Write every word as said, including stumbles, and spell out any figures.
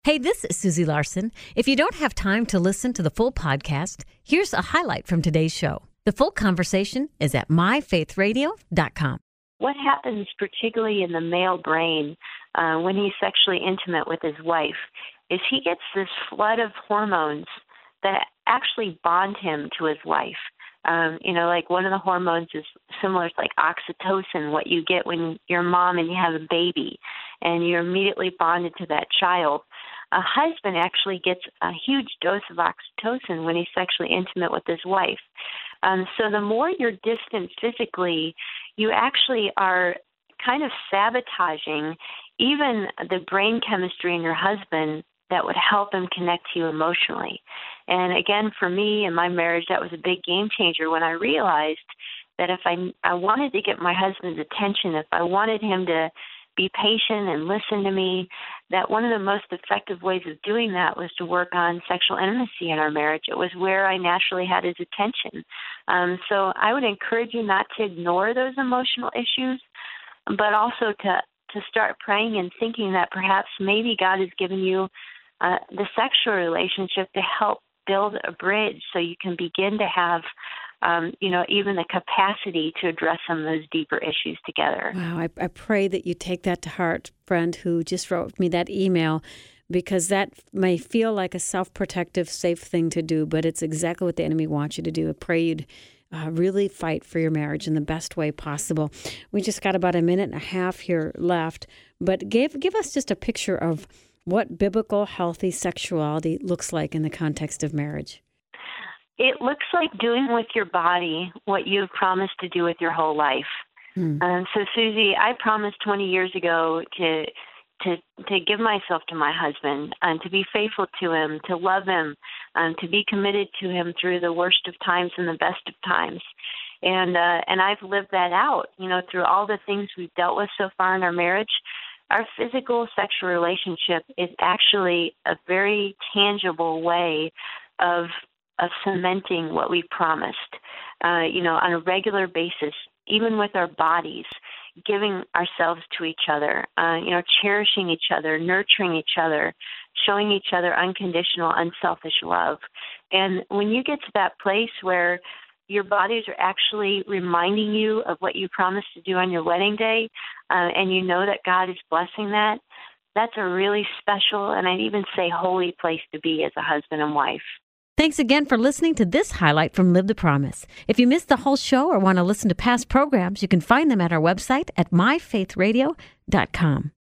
Hey, this is Susie Larson. If you don't have time to listen to the full podcast, here's a highlight from today's show. The full conversation is at my faith radio dot com. What happens particularly in the male brain uh, when he's sexually intimate with his wife is he gets this flood of hormones that actually bond him to his wife. Um, you know, like one of the hormones is similar to like oxytocin, what you get when you're a mom and you have a baby, and you're immediately bonded to that child. A husband actually gets a huge dose of oxytocin when he's sexually intimate with his wife. Um, so the more you're distant physically, you actually are kind of sabotaging even the brain chemistry in your husband that would help him connect to you emotionally. And again, for me and my marriage, that was a big game changer when I realized that if I, I wanted to get my husband's attention, if I wanted him to be patient and listen to me, that one of the most effective ways of doing that was to work on sexual intimacy in our marriage. It was where I naturally had his attention. Um, so I would encourage you not to ignore those emotional issues, but also to, to start praying and thinking that perhaps maybe God has given you uh, the sexual relationship to help build a bridge so you can begin to have Um, you know, even the capacity to address some of those deeper issues together. Wow, I, I pray that you take that to heart, friend who just wrote me that email, because that may feel like a self-protective, safe thing to do, but it's exactly what the enemy wants you to do. I pray you'd uh, really fight for your marriage in the best way possible. We just got about a minute and a half here left, but give, give us just a picture of what biblical, healthy sexuality looks like in the context of marriage. It looks like doing with your body what you've promised to do with your whole life. Hmm. Um, so, Susie, I promised twenty years ago to to to give myself to my husband and to be faithful to him, to love him, um, to be committed to him through the worst of times and the best of times. And uh, and I've lived that out, you know, through all the things we've dealt with so far in our marriage. Our physical sexual relationship is actually a very tangible way of of cementing what we promised, uh, you know, on a regular basis, even with our bodies, giving ourselves to each other, uh, you know, cherishing each other, nurturing each other, showing each other unconditional, unselfish love. And when you get to that place where your bodies are actually reminding you of what you promised to do on your wedding day, uh, and you know that God is blessing that, that's a really special, and I'd even say holy place to be as a husband and wife. Thanks again for listening to this highlight from Live the Promise. If you missed the whole show or want to listen to past programs, you can find them at our website at my faith radio dot com.